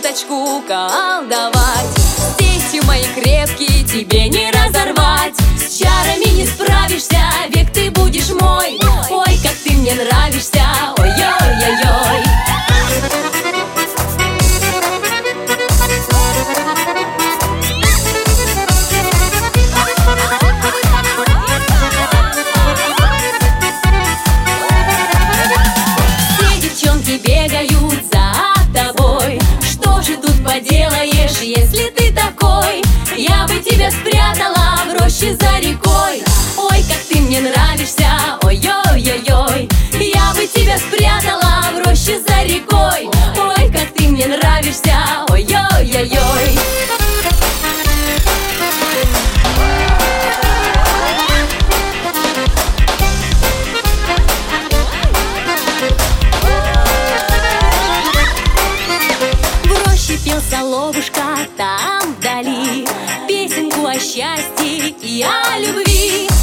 уточку колдовать. Сетью мои крепкие тебе не разорвать. С чарами не справишься, век ты будешь мой. Ой, как ты мне нравишься, ой-ой-ой-ой. Бегают за тобой. Что же тут поделаешь, если ты такой? Я бы тебя спрятала в роще за рекой. Ой, как ты мне нравишься, ой-ой-ой-ой. Я бы тебя спрятала в роще за рекой. Ой, как ты мне нравишься, ой-ой-ой-ой. Соловушка там вдали песенку о счастье и о любви.